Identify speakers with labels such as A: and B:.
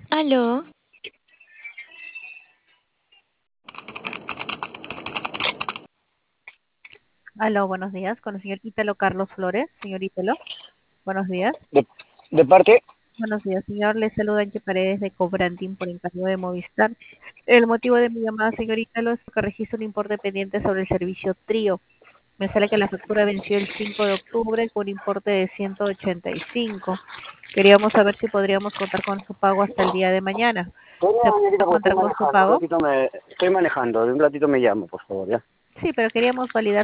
A: Aló,
B: Aló, buenos días, con el señor Ítalo Carlos Flores. Señor Ítalo, buenos días.
C: De, de parte,
B: Buenos días, señor. Le saluda Anche Paredes de Cobrantin por encargo de Movistar. El motivo de mi llamada, señor Ítalo, es que registra un importe pendiente sobre el servicio Trío. Me sale que la factura venció el 5 de octubre con un importe de 185. Queríamos saber si podríamos contar con su pago hasta el día de mañana. ¿Se puede
C: porque estoy
B: contar con su
C: manejando,
B: pago?
C: estoy manejando, de un ratito me llamo, por favor, ¿ya?
B: Sí, pero queríamos validar